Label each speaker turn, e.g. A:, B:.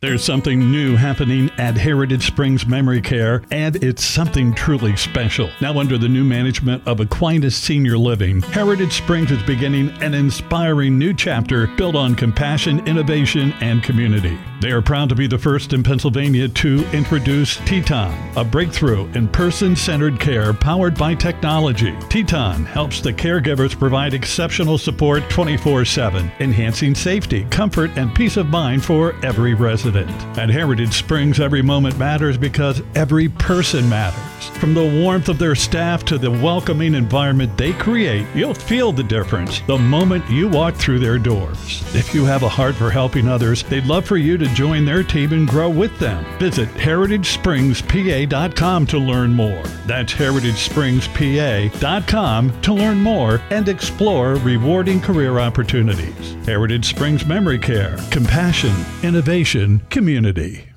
A: There's something new happening at Heritage Springs Memory Care, and it's something truly special. Now under the new management of Aquinas Senior Living, Heritage Springs is beginning an inspiring new chapter built on compassion, innovation, and community. They are proud to be the first in Pennsylvania to introduce Teton, a breakthrough in person-centered care powered by technology. Teton helps the caregivers provide exceptional support 24/7, enhancing safety, comfort, and peace of mind for every resident. At Heritage Springs, every moment matters because every person matters. From the warmth of their staff to the welcoming environment they create, you'll feel the difference the moment you walk through their doors. If you have a heart for helping others, they'd love for you to join their team and grow with them. Visit heritagespringspa.com to learn more. That's heritagespringspa.com to learn more and explore rewarding career opportunities. Heritage Springs Memory Care. Compassion, innovation, community.